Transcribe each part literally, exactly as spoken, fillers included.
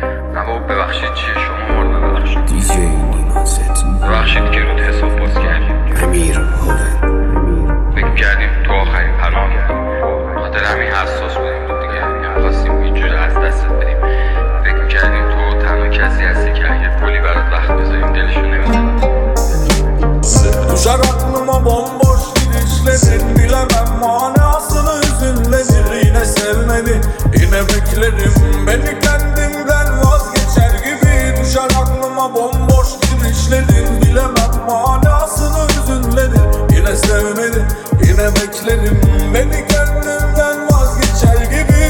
نه بابا ببخشید چیه شما مورد ببخشید دیجی نیما ست ببخشید که رود حساب باز کردیم امیر هوون فکر کردیم تو آخرین پناهی خاطر همین حساس بودیم بود دیگه نخواستیم اینجور از دستت بدیم فکر کردیم تو تنها کسی هستی که اگه پولی برات وقت بذاریم دلشو نمیزنم Düşer aklıma bomboş gidişlerin bilemem manasını hüzünlenir yine sevmedi yine beklerim beni kendimden vazgeçer gibi Düşer aklıma bomboş gidişlerin bilemem manasını hüzünlenir yine sevmedi yine beklerim beni kendimden vazgeçer gibi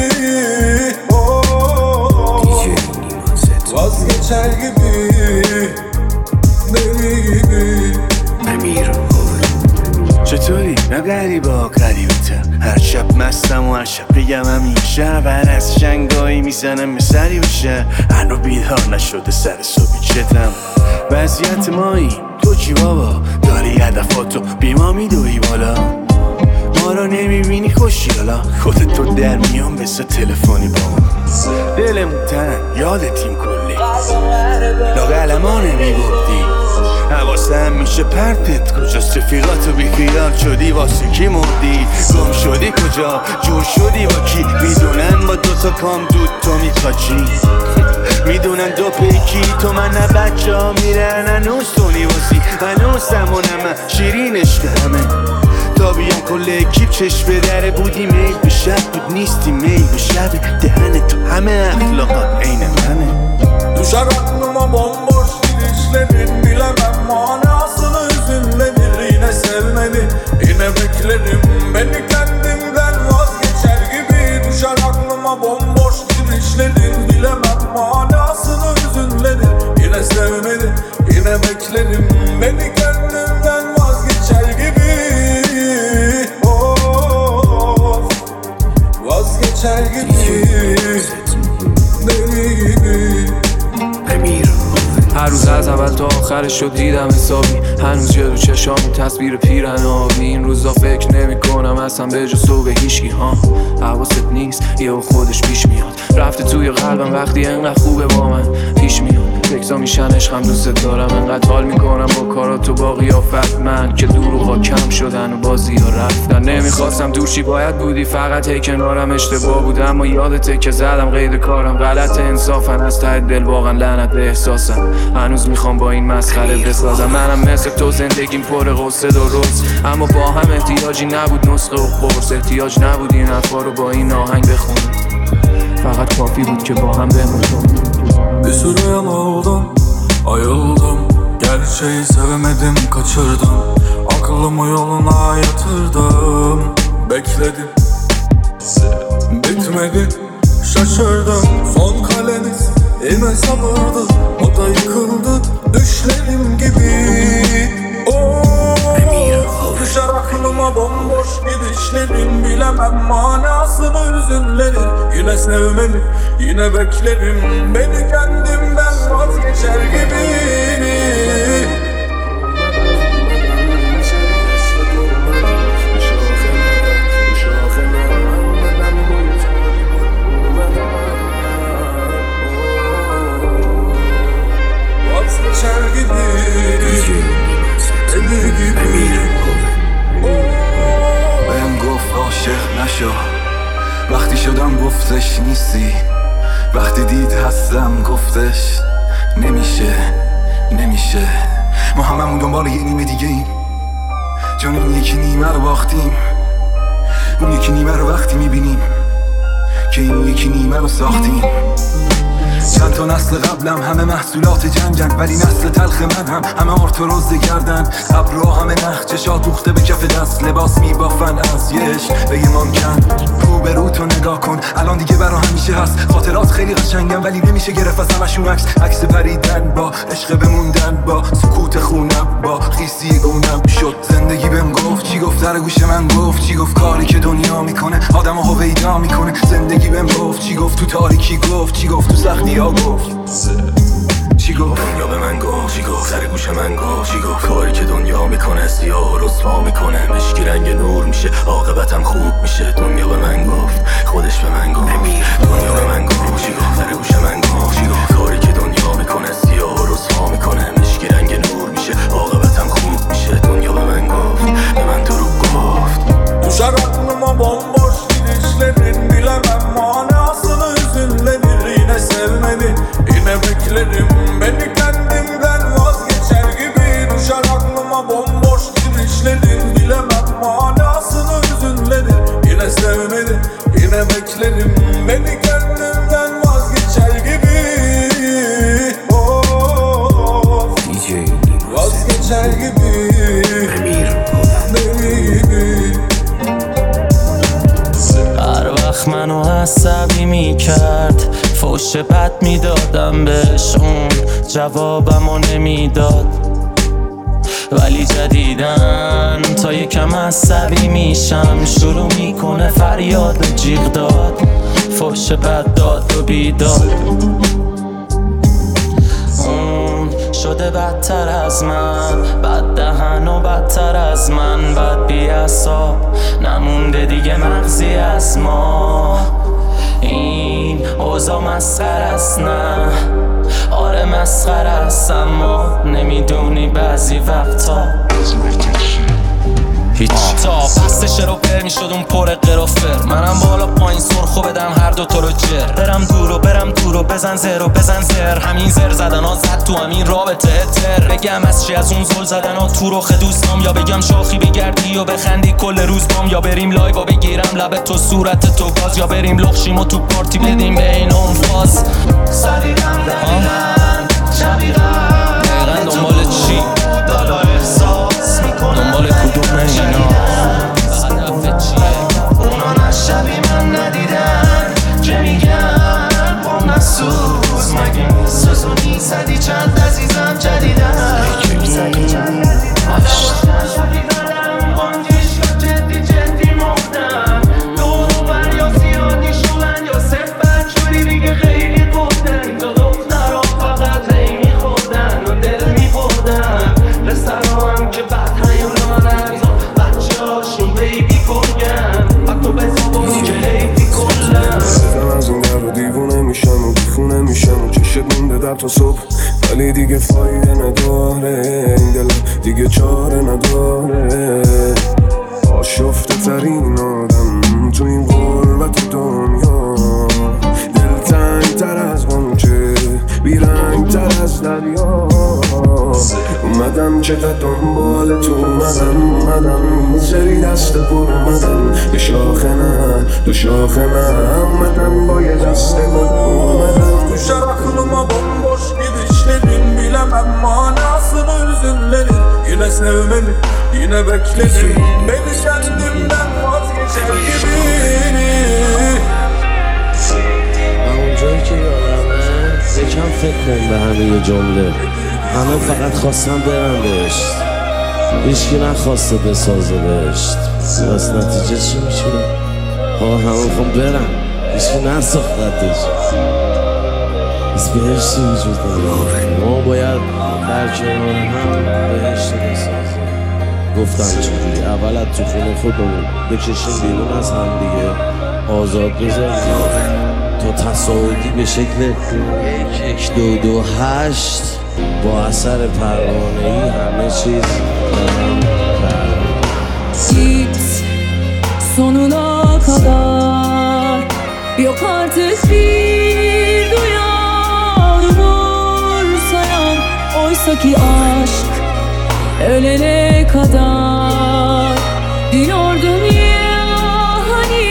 oh, دیجی نیما ست vazgeçer gibi deli gibi امیر هوون چطوری؟ نه غریبا غریبتم هر شب مستم و هر شب بگم همین شب هر از شنگایی میزنم به سری بشه هنو بیدار نشده سر صبحی چتم وضعیت مایی تو چی بابا؟ داری هدفاتو بیما میدوی بالا ما رو نمیبینی خوشیالا خودت تو در میان بسه تلفنی با ما دلمون تن یادتیم کلی لاغلما نمیبردی حواسم میشه پرتت کجاست رفیقاتو بی خیال شدی واسه کی مردی گم شدی کجا جور شدی با کی میدونن با دوتا پام دود تو میپاچی میدونن دو پیکی تو من نه بچه ها میرن هنوز تو نیواسی هنوز سمونم شیرین عشق همه تا بیان کل اکیب چشم به دره بودی میل به شب بود نیستی میل به شب دهن تو همه اخلاقات عین منه Düşer aklıma bomboş gidişlerin bilemem manasını hüzünlenir yine sevmedi yine beklerim beni kendimden vazgeçer gibi Düşer aklıma bomboş gidişlerin bilemem manasını hüzünlenir yine sevmedi yine beklerim beni kendimden vazgeçer gibi oh, vazgeçer gibi deli gibi امیر هوون هر روز از اول تا آخرش رو دیدم حسابی هنوز جلو چشام تصویر پیرن آبی این روزا فکر نمی کنم اصلا به جز تو به هیچکی ها حواست نیست یه خودش پیش میاد رفته توی قلبم وقتی انقدر خوبه با من پیش میاد فکرا میشن عشقم دوست دارم انقدر حال میکنم با کارات و با قیافت من که دروغا کم شدن و بازی ها رفتن نمیخواستم دورشی باید بودی فقط هی کنارم اشتباه بود اما یادته که زدم قید کارم غلط انصافن از ته دل واقعا لعنت به احساسم هنوز میخوام با این مسخره بسازم منم مثل تو زندگیم پر غصه درست اما با هم احتیاجی نبود نسخه و قرص احتیاج nabud این حرفا رو با این آهنگ بخونم فقط کافی بود که با هم بمونم Bir sürü yanıldım, ayıldım Gerçeği sevemedim, kaçırdım Aklımı yoluna yatırdım Bekledim Bitmedi, şaşırdım Son kaleniz yine sabırdı O da yıkıldı düşlerim gibi oh, Düşer aklıma bomboş gidişlerin Bilemem manasını hüzünlenir Yine sevmeli, yine beklerim Beni kendimden vazgeçer gibi Vazgeçer gibi دیجی نیما ست Deli gibi امیر هوون بهم گفت عاشق نشو وقتی شدم گفتش نیستی وقتی دید هستم گفتش نمیشه نمیشه ما هممون دنبال یه نیمه دیگه ایم جان اون یکی نیمه رو باختیم اون یکی نیمه رو وقتی میبینیم که این یکی نیمه رو ساختیم چند تا نسل قبلم همه محصولات جنگن ولی نسل تلخ من هم همه ارتروز گردن ابرو همه نخچشا دوخته به کف دست لباس میبافن از یه عشق به یه ممکن رو به رو تو نگاه کن الان دیگه برا همیشه هست خاطرات خیلی قشنگن ولی نمیشه گرفت از همشون عکس عکس پریدن با عشق بموندن با سکوت خونم با خیسی گونم شد زندگی بهم گفت چی گفت در گوش من گفت چی گفت کاری که دنیا میکنه آدمو هویدا میکنه زندگی بهم گفت چی گفت تو تاریکی گفت چی گفت تو سختی ها گفت چی گفت دنیا به من گفت چی گفت سر گوش من گفت چی گفت کاری که دنیا میکنه سیاه و رسوا میکنه مشکی رنگ نور میشه عاقبتم خوب میشه دنیا به من گفت خودش به من گفت دنیا به من گفت چی گفت سر گوش من گفت düşlerim beni kendimden vazgeçer gibi. Düşer aklıma bomboş girişlerin, bilemem manasını hüzünlerin. Yine sevmedi, yine beklerim, beni kendimden vazgeçer gibi. Oh, D J Nino vazgeçer gibi. امیر هر وقت منو عصبی میکرد فوش بد میدادم بهش، اون جوابمو نمیداد. ولی جدیدن تا یکم عصبی میشم شروع میکنه فریاد و جیغ داد، فوش بد داد و بیداد. اون شده بدتر از من، بد دهن و بدتر از من، بد بی اعصاب، نمونده دیگه مغزی از ما. این اوضاع مسخره است، نه آره مسخره است، اما نمیدونی بعضی وقتا هیچ تا پستش رو پر میشد اون پر قرافر. منم بالا پایین سرخو بدم هر دو تا رو جر، برم دور و برم دور و بزن زر و بزن زر. همین زر زدن ها زد تو همین رابطه تر. بگم از چی از اون زل زدن ها تو رخ دوستام، یا بگم شاخی بگردی و بخندی کل روز بام، یا بریم لایو و بگیرم لب تو صورت تو گاز، یا بریم لخشیم و تو پارتی بدیم بین اون فاز. سریرم دقیقن شبیرم دقیقن دنبال چی؟ دالا احساس میکنم دنبال کدوم اینا؟ هدف چیه؟ اونا نشبی من ندیدن که میگن با نسوز مگه سوزونی زدی چند عزیزم جدیدن زدی چند عزیزم شبیدم آنجش یا جدی جدی مردم دور بر یا زیادی شدن یا صفت جوری دیگه خیلی بودن. دو دخترها فقط هی میخوردن و دل میبردن، پسرها هم که بد هیولانن، بچه هاشون بیبی گرگن و تو بزا که حیفی کلن. بزن از این در رو دیوونه میشم و دیفونه میشم و چشت مونده در تا صبح، ولی دیگه فایده نداره این دلم دیگه چاره نداره. آشفته ترین آدم تو این غربت دنیا، دلتنگ تر از غنچه بیرنگ تر از دریا. اومدم چقدر دنبال تو اومدم اومدم سری دست پر اومدم یه شاخه نه دو شاخه نه اومدم با یه دست پر اومدم. تو شرخلوما bomboş gidişlerin, bilemem manasını hüzünlerin. Yine sevmeli, yine bekledim, beni kendimden vazgeçer gibi. اونجایی که یادمه یکم فکر کن به همه یه جمله، همه فقط خواستم برم بهشت، هیچکی نخواسته بسازه بهشت. بس نتیجه چی میشه؟ ها همه میخوام برم، هیچکی نساختتش. بس بهشتی وجود داره، ما باید در کنار هم بهشت بسازیم. گفتم چجوری؟ اول از تو خونه خودمون بکشیم بیرون از هم دیگه، آزاد بذاریم تا تصاعدی به شکل یک یک دو دو هشت با اثر پروانه‌ای همه چیز برام برام. Git sonuna kadar, yok artık bir duyan umursayan. Oysa ki aşk ölene kadar diyordum ya hani,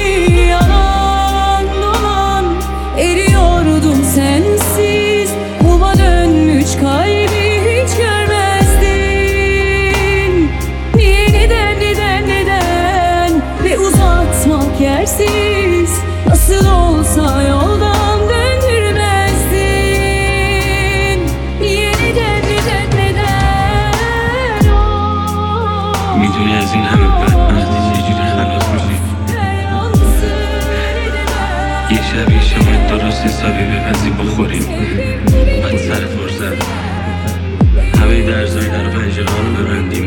yalan dolan eriyordum sensiz. Muma dönmüş kalbi hiç görmezdin. Niye neden neden neden ve uzatmak yersiz, nasıl olsa yoldan döndürmezdin. Niye neden neden neden oh. میدونی از این همه بدبختی چجوری خلاص میشی؟ یه شب یه شامت درست حسابی بپزی بخوریم، بعد سر فرصت همه درزای در و پنجره ها رو ببندیم،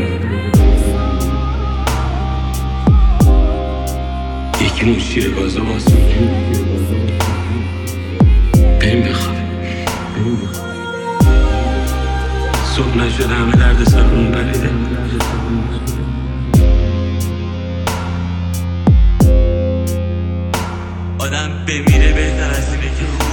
یکی نوش شیر گازو باز میگیم، بریم بخوابیم. صبح نشده همه درد سرمون بریده. آدم بمیره بهتر از اینه که